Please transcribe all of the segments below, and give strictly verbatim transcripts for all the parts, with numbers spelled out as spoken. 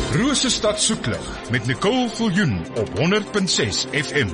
Rosestad Soeklig met Nicole Viljoen op honderd punt ses F M.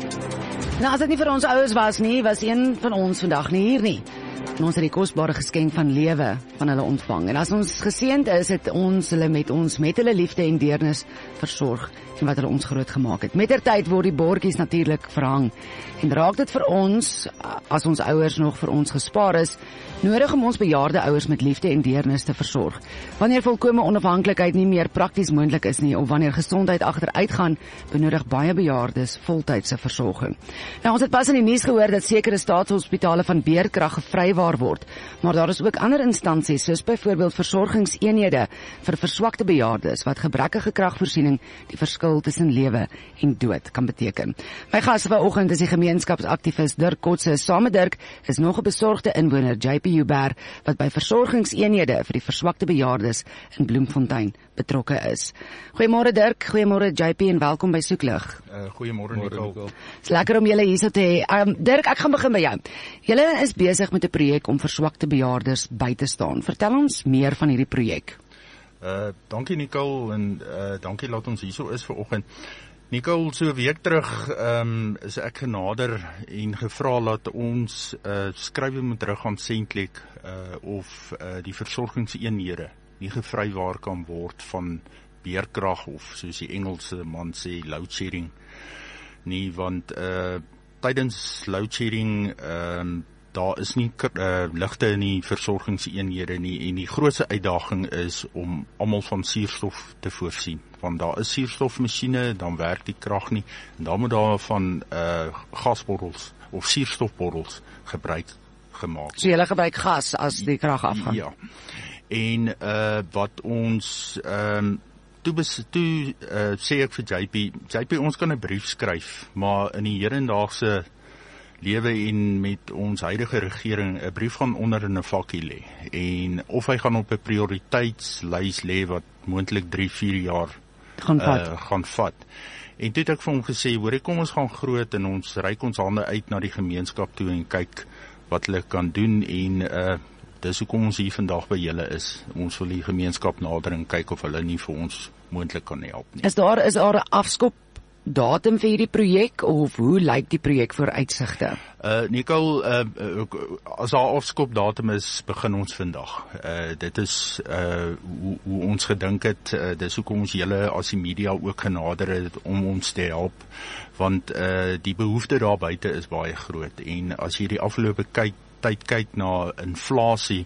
Nou, as dit nie vir ons ouers was nie, was een van ons vandag nie hier nie. En ons het die kosbare geskenk van lewe van hulle ontvang. En as ons geseënd is, het ons hulle met ons met hulle liefde en deernis versorg en wat hulle ons groot gemaak het. Mettertyd word die bordjies natuurlik verhang. En raak dit vir ons, as ons ouers nog vir ons gespaar is, nodig om ons bejaarde ouers met liefde en deernis te versorg. Wanneer volkome onafhanklikheid nie meer prakties moontlik is nie, of wanneer gesondheid agteruit gaan, benodig baie bejaardes voltydse versorging. Nou, ons het pas in die nuus gehoor dat sekere staatshospitale van beerkrag gevrywaar word, maar daar is ook ander instansies, soos byvoorbeeld versorgingseenhede vir verswakte bejaardes, wat gebrekkige kragvoorsiening die verskil tussen lewe en dood kan beteken. My gas vanoggend is die gemeenskapsaktivis Dirk Kotse. Saam met Dirk is nog 'n besorgde inwoner, J P Huber, wat by versorgingseenhede vir die verswakte bejaardes in Bloemfontein betrokke is. Goeiemôre Dirk, goeiemôre J P en welkom by Soeklig. Uh, goeiemôre Nicole. Het is lekker om julle hier so te hê. Um, Dirk, ek gaan begin by jou. Julle is besig met 'n projek om verswakte bejaardes by te staan. Vertel ons meer van hierdie projek. Uh, dankie Nicole en uh, dankie laat ons hierso is vanoggend. Nicole, so 'n week terug um, is ek genader en gevra dat ons uh, skrywe moet terug aan Sentlek uh, of uh, die versorgingseenhede nie gevrywaar kan word van beerkrag of soos die Engelse man sê loadshedding nie, want uh, tydens loadshedding um, daar is nie uh, ligte in die versorgingseenhede nie en die grootste uitdaging is om almal van suurstof te voorsien, want daar is suurstofmasjiene, dan werk die krag nie en dan moet daar van uh, gasbottels of suurstofbottels gebruik gemaak. So julle gebruik gas as die krag afgaan? Ja, en uh, wat ons um, toe, bes, toe uh, sê ek vir J P, J P ons kan 'n brief skryf, maar in die hedendaagse lewe en met ons huidige regering 'n brief gaan onder in 'n vakkie lê en of hy gaan op 'n prioriteitslys lê wat moontlik drie vier jaar gaan vat. Uh, gaan vat. En toe het ek vir hom gesê, hoor, kom ons gaan groot en ons reik ons hande uit na die gemeenskap toe en kyk wat hulle kan doen en uh, dis hoekom ons hier vandag by julle is. Ons wil die gemeenskap nader en kyk of hulle nie vir ons moontlik kan help nie. Is daar is daar 'n afskop datum vir hierdie projek of hoe lyk die projek vooruitsigte? Uh, Nicole, uh, as daar afskop datum is, begin ons vandag. Uh, dit is uh, hoe, hoe ons gedink het, uh, dis hoekom ons julle as die media ook genader het om ons te help, want uh, die behoefte daar buite is baie groot en as jy die afgelope kyk, tyd kyk na inflasie,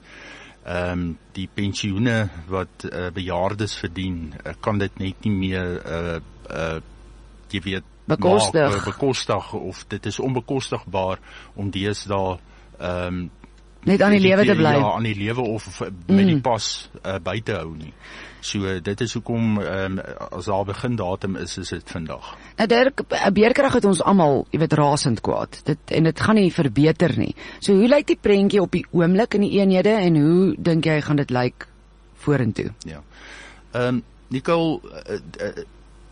um, die pensioene wat uh, bejaardes verdien, uh, kan dit net nie meer uh, uh, jy weet, bekostig. Maak, bekostig of dit is onbekostigbaar om deesdae um, net aan die lewe te bly. Ja, aan die lewe of met mm. die pas uh, by te hou nie. So dit is hoekom um, as daar begin datum is, is dit vandag. Nou Dirk, beerkrag het ons almal, jy weet, rasend kwaad. Dit en dit gaan nie verbeter nie. So hoe lyk die prentjie op die oomblik in die eenhede en hoe dink jy gaan dit lyk vorentoe? Ja. Ehm um, Nicole, uh, uh,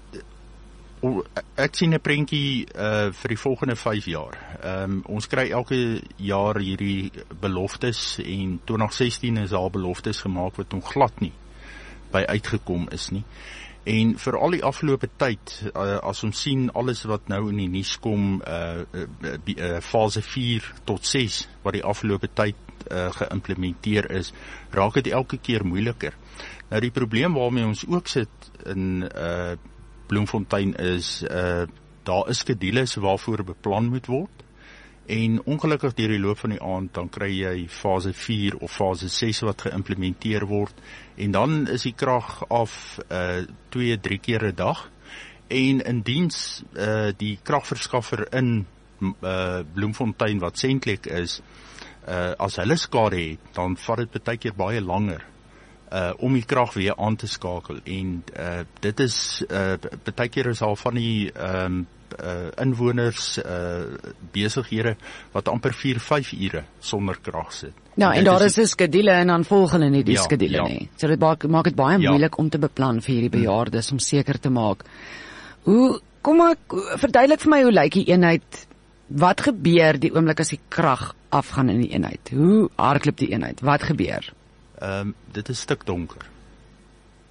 ek sien 'n prentjie uh, vir die volgende vyf jaar. Um, ons kry elke jaar hierdie beloftes en twintig sestien is daar beloftes gemaak wat nog glad nie by uitgekom is nie. En vir al die afgelope tyd, uh, as ons sien alles wat nou in die nuus kom, uh, uh, uh, fase vier tot ses wat die afgelope tyd uh, geïmplementeer is, raak dit elke keer moeiliker. Nou die probleem waarmee ons ook sit in uh, Bloemfontein is, uh, daar is skedules waarvoor beplan moet word en ongelukkig deur die loop van die aand dan kry jy fase vier of fase ses wat geïmplementeer word en dan is die krag af uh, twee, drie keer 'n dag en indiens uh, die kragverskaffer in uh, Bloemfontein wat Sentlek is, uh, as hulle skade het, dan vat dit baie keer baie langer Uh, om die krag weer aan te skakel en uh, dit is uh, baie keer is al van die um, uh, inwoners uh, besighede wat amper vier, vyf ure sonder krag sit. Nou, en, en daar is 'n skedule en dan volg hulle nie die ja, skedule ja. nie. So dit maak, maak dit baie ja. moeilik om te beplan vir hierdie bejaardes hmm. om seker te maak. Hoe kom ek verduidelik vir my hoe lyk die eenheid? Wat gebeur die oomblik as die krag afgaan in die eenheid? Hoe hardloop die eenheid? Wat gebeur? Um, dit is stik donker.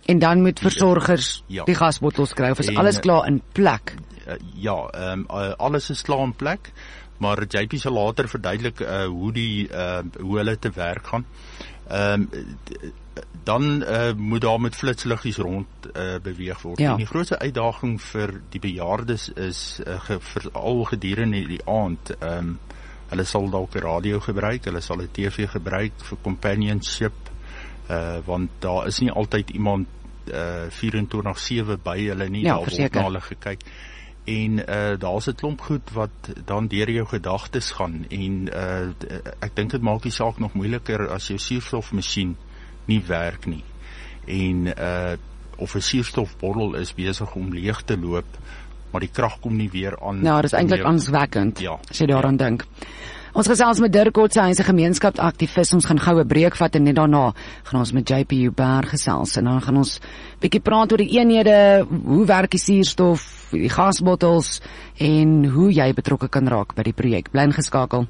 En dan moet versorgers ja. die gasbottels kry, of is en, alles klaar in plek? Uh, ja, um, uh, alles is klaar in plek, maar J P sal later verduidelik uh, hoe die uh, hoe hulle te werk gaan. Um, dan uh, moet daar met flitsliggies rond uh, beweeg word. Ja. En die grootste uitdaging vir die bejaardes is uh, ge, veral gedurende die aand. Um, hulle sal dalk 'n radio gebruik, hulle sal 'n T V gebruik vir companionship, uh, want daar is nie altyd iemand uh, vierentwintig sewe by hulle nie, ja, daar word na hulle gekyk. En uh, daar's 'n klomp goed wat dan deur jou gedagtes gaan en uh, ek dink dit maak die saak nog moeiliker as jou suurstofmasjien nie werk nie en uh, of 'n suurstofbottel is besig om leeg te loop, maar die krag kom nie weer aan. Nou, dit is eintlik angswekkend, ja, as jy daaraan ja. dink. Ons gesels met Dirk Kotse, hy is 'n gemeenskapsaktivis. Ons gaan goue breek vat en net daarna gaan ons met J P Joubert gesels en dan gaan ons bietjie praat oor die eenhede, hoe werk die suurstof, die gasbottels en hoe jy betrokke kan raak by die projek. Bly ingeskakel.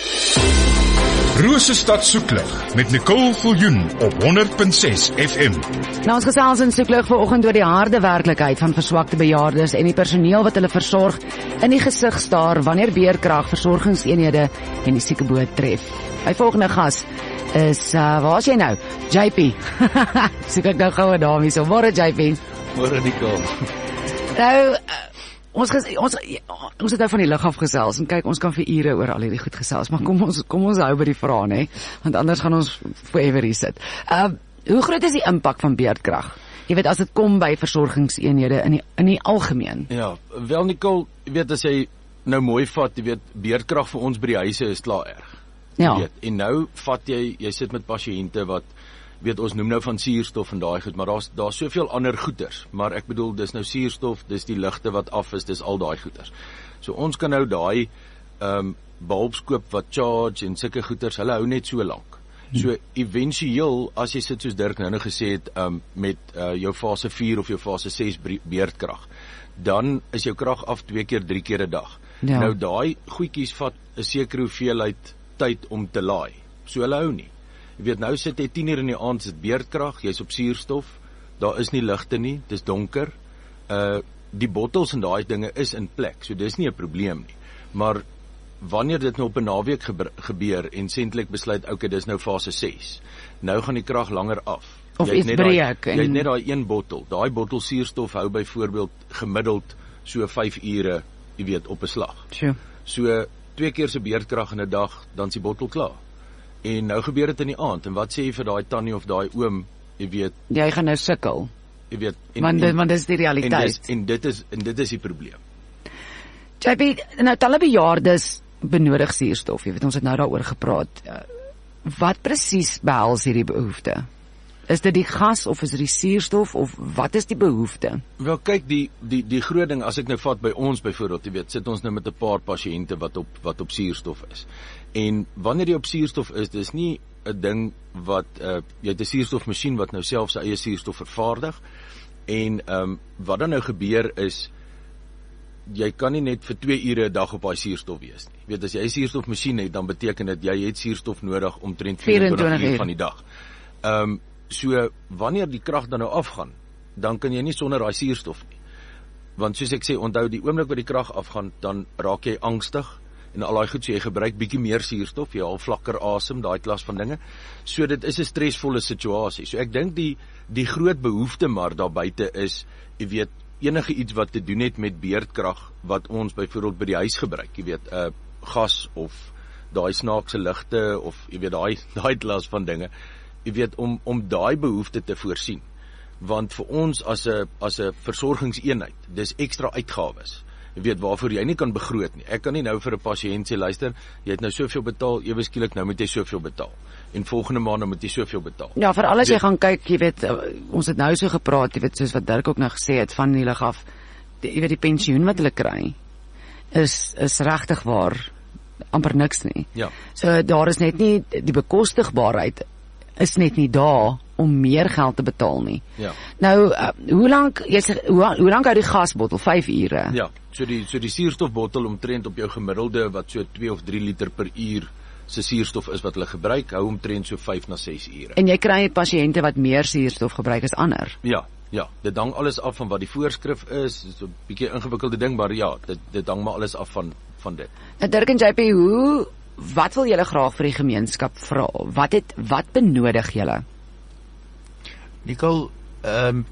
Rosestad soeklig met Nicole Viljoen op honderd punt ses F M. Nou, ons gesels in soeklig vanoggend oor die harde werklikheid van verswakte bejaardes en die personeel wat hulle versorg in die gesig staar wanneer beerkrag versorgingseenhede en die siekeboot tref. My volgende gas is, uh, waar is jy nou? J P. Soek ek nou gou 'n dame hier so. Môre J P. Môre Nicole. Nou, uh, Ons, ges, ons, ons het nou van die lug af gesels en kyk, ons kan vir ure oor al hierdie goed gesels, maar kom ons, kom ons hou by die vrae, hè, want anders gaan ons forever hier sit. Uh, hoe groot is die impak van beerdkrag? Jy weet, as dit kom by versorgingseenhede in die, in die algemeen. Ja, wel Nicole, jy weet, as jy nou mooi vat, jy weet, beerdkrag vir ons by die huise is klaar erg. Ja. Jy weet, en nou vat jy, jy sit met pasiënte wat, weet, ons noem nou van suurstof en daai goed, maar daar's daar's soveel ander goeters, maar ek bedoel, dis nou suurstof, dis die ligte wat af is, dis al daai goeters. So ons kan nou daai um, bulbs koop wat charge en sulke goeters, hulle hou net so lank. So éventueel, as jy sit soos Dirk nou nou gesê het, um, met uh, jou fase vier of jou fase ses beerdkrag, dan is jou krag af twee keer, drie keer 'n dag. Ja. Nou daai goedjies vat 'n sekere hoeveelheid tyd om te laai. So hulle hou nie. Jy weet, nou sit jy tien uur in die aand, sit beerdkrag, jy's op suurstof, daar is nie ligte nie, dis donker, uh, die bottels en daai dinge is in plek, so dis nie 'n probleem nie, maar wanneer dit nou op 'n naweek gebeur, en sentlik besluit, ok, dis nou fase ses, nou gaan die krag langer af, of iets breek, jy het net daai een bottel, daai bottel suurstof hou byvoorbeeld gemiddeld so vyf ure, jy weet, op 'n slag, sure. So twee keer se beerdkrag in 'n dag, dan is die bottel klaar. En nou gebeur dit in die aand, en wat sê jy vir daai tannie of daai oom, jy weet, jy gaan nou sukkel, jy weet, en, want, en, want dit is die realiteit, en, dis, en, dit is, en dit is die probleem. J P, nou talle bejaardes benodig suurstof, jy weet, ons het nou daaroor gepraat, wat presies behels hierdie behoefte? Is dit die gas, of is dit die suurstof, of wat is die behoefte? Wel kyk, die, die, die groot ding, as ek nou vat by ons byvoorbeeld, jy weet, sit ons nou met 'n paar pasiënte wat op, wat op suurstof is, en wanneer jy op suurstof is, dis nie 'n ding wat, uh, jy het 'n suurstofmasjien wat nou self sy eie suurstof vervaardig, en um, wat dan nou gebeur is, jy kan nie net vir twee ure 'n dag op daai suurstof wees nie. Jy weet, as jy 'n suurstofmasjien het, dan beteken dit jy het suurstof nodig omtrent vyf-en-twintig uur van die dag. Um, so, wanneer die krag dan nou afgaan, dan kan jy nie sonder daai suurstof nie. Want soos ek sê, onthou, die oomblik wat die krag afgaan, dan raak jy angstig, en al daai goed, so jy gebruik bietjie meer suurstof, jy haal vlakker asem, daai klas van dinge. So dit is 'n stresvolle situasie. So ek dink die die groot behoefte maar daar buite is, jy weet, enige iets wat te doen het met beerdkrag wat ons byvoorbeeld by die huis gebruik, jy weet, uh, gas of daai snaakse ligte of jy weet daai daai klas van dinge, jy weet, om om daai behoefte te voorsien. Want vir ons as 'n as 'n versorgingseenheid, dis ekstra uitgawes. Jy weet, waarvoor jy nie kan begroot nie. Ek kan nie nou vir 'n pasiënt sê, luister, jy het nou soveel betaal, ewe skielik nou moet jy soveel betaal. En volgende maand nou moet jy soveel betaal. Ja, vir alles jy gaan kyk, jy weet, ons het nou so gepraat, jy weet, soos wat Dirk ook nou gesê het, van die lig af, die, jy weet, die pensioen wat hulle kry, is, is regtig waar, amper niks nie. Ja. So, daar is net nie, die bekostigbaarheid is net nie daar, om meer geld te betaal nie. Ja. Nou, uh, hoe lank, jy sê, hoe, hoe lank hou die gasbottel? Vyf ure? Ja, so die, so die suurstofbottel omtrent op jou gemiddelde, wat so twee of drie liter per uur se suurstof is wat hulle gebruik, hou omtrent so vyf na ses ure. En jy kry pasiënte wat meer suurstof gebruik as ander. Ja, ja, dit hang alles af van wat die voorskrif is, so 'n bietjie ingewikkelde ding, maar ja, dit dit hang maar alles af van van dit. Nou Dirk en J P, hoe wat wil julle graag vir die gemeenskap vra? Wat het wat benodig julle? Nicole, ehm um,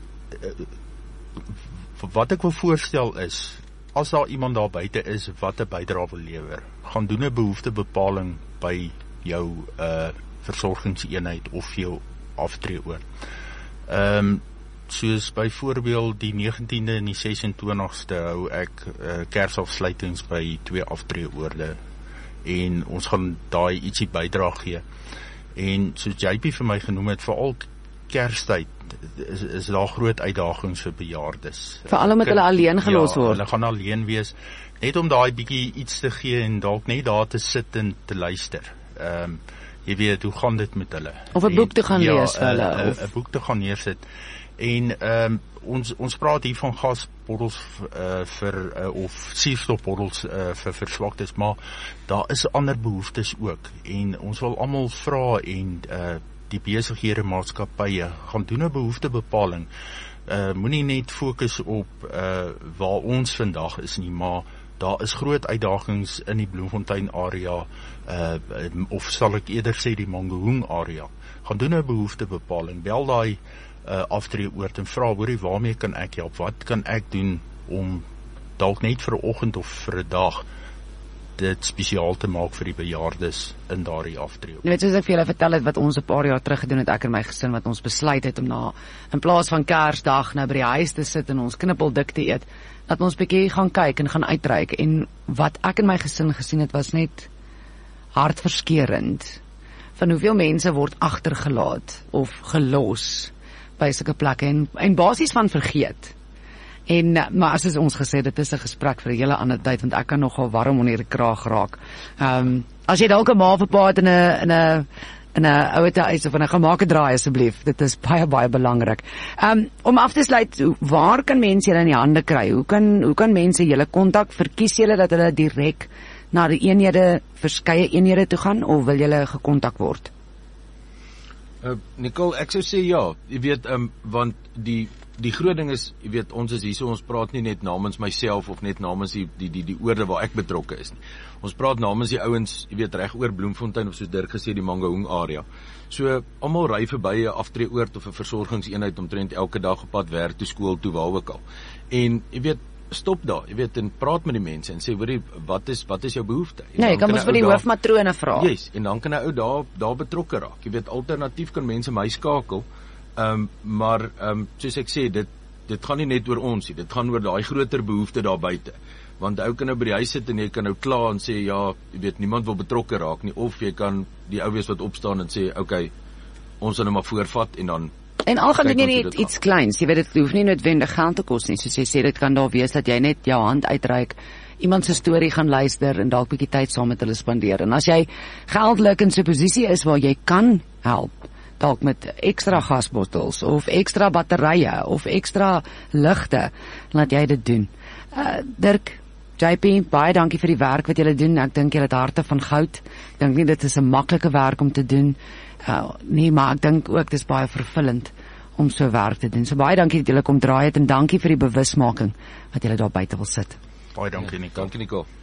wat ek wil voorstel is, as daar iemand daar buite is wat 'n bydrae wil lewer, gaan doen 'n behoeftebepaling by jou uh versorgingseenheid of jou aftreeoord. Ehm um, soos byvoorbeeld die negentiende en die ses en twintigste hou ek uh, Kersafsluitings by twee aftreeoorde en ons gaan daai ietsie bydra gee. En soos J P vir my genoem het, veral Kerstyd is, is daar groot uitdagings vir bejaardes. Veral omdat hulle alleen gelos ja, word. Hulle gaan alleen wees, net om daai bietjie iets te gee en dalk net daar te sit en te luister. Ehm um, jy weet, hoe gaan dit met hulle? Of 'n boek te gaan ja, lees vir hulle. 'n Of 'n boek te gaan neersit. En ehm um, ons ons praat hier van gasbottels uh, vir uh, of suurstofbottels uh, vir verswaktes, maar daar is ander behoeftes ook en ons wil almal vra en uh, die besighede maatskappye gaan doen 'n behoeftebepaling. Uh, moenie net fokus op uh, waar ons vandag is nie, maar daar is groot uitdagings in die Bloemfontein area, uh, of sal ek eerder sê die Mangaung area. Gaan doen 'n behoeftebepaling, bel daai uh, aftreeoord en vra, hoorie, waarmee kan ek help? Wat kan ek doen om dalk net vir 'n oggend of vir 'n dag dit spesiaal te maak vir die bejaardes in daardie aftreeoord? Jy weet, soos ek vir julle vertel het wat ons 'n paar jaar terug gedoen het, ek en my gesin, wat ons besluit het om na in plaas van Kersdag nou by die huis te sit en ons knippeldik te eet, dat ons bietjie gaan kyk en gaan uitreik. En wat ek en my gesin gesien het, was net hartverskeurend. Van hoeveel mense word agtergelaat of gelos by sulke plekke en, en basies van vergeet. En, maar as ons gesê, dit is 'n gesprek vir 'n hele ander tyd, want ek kan nogal warm onder die kraag raak. Ehm um, as jy dalk 'n ma of 'n pa het in 'n in 'n in 'n ouete huis of in 'n gemaake draai, asseblief, dit is baie baie belangrik. Ehm um, om af te sluit, waar kan mense julle in die hande kry? Hoe kan hoe kan mense julle kontak? Verkies julle dat hulle direk na die eenhede, verskeie eenhede toe gaan, of wil julle gekontak word? Uh, Nicole, ek sou sê ja, jy weet, um, want die die groot ding is, jy weet, ons is hier, so ons praat nie net namens myself of net namens die die die, die oorde waar ek betrokke is nie. Ons praat namens die ouens, jy weet, reg oor Bloemfontein of soos Dirk gesê, die Mangaung area. So almal ry verby 'n aftreeoord of 'n versorgingseenheid omtrent elke dag op pad werk toe, skool toe, waar ook al. En jy weet, stop daar, jy weet, en praat met die mense en sê, hoorie, wat is wat is jou behoefte? En nee, jy kan mos vir die hoofmatrone vra. Yes, en dan kan 'n ou daar daar betrokke raak. Jy weet, alternatief kan mense my skakel. Ehm um, maar ehm um, soos ek sê, dit dit gaan nie net oor ons nie, dit gaan oor daai groter behoefte daar buite. Want ou kan nou by die huis sit en jy kan nou kla en sê ja, jy weet, niemand wil betrokke raak nie, of jy kan die ou wees wat opstaan en sê, okay, ons sal nou maar voorvat en dan en al gaan doen jy net iets kleins, jy weet, dit hoef nie noodwendig geld te kos nie, soos jy sê, dit kan daar wees dat jy net jou hand uitreik, iemand se storie gaan luister en dalk bietjie tyd saam met hulle spandeer. En as jy geldelik in so 'n posisie is waar jy kan help, dalk met ekstra gasbottels of ekstra batterye of ekstra ligte, laat jy dit doen. Uh, Dirk, J P, baie dankie vir die werk wat julle doen. Ek dink julle het harte van goud. Ek dink nie dit is 'n maklike werk om te doen. Uh, nee, maar ek dink ook dis baie vervullend om so werk te doen. So baie dankie dat julle kom draai het en dankie vir die bewusmaking wat julle daar buite wil sit. Baie dankie, Nicole. Dankie, Nicole.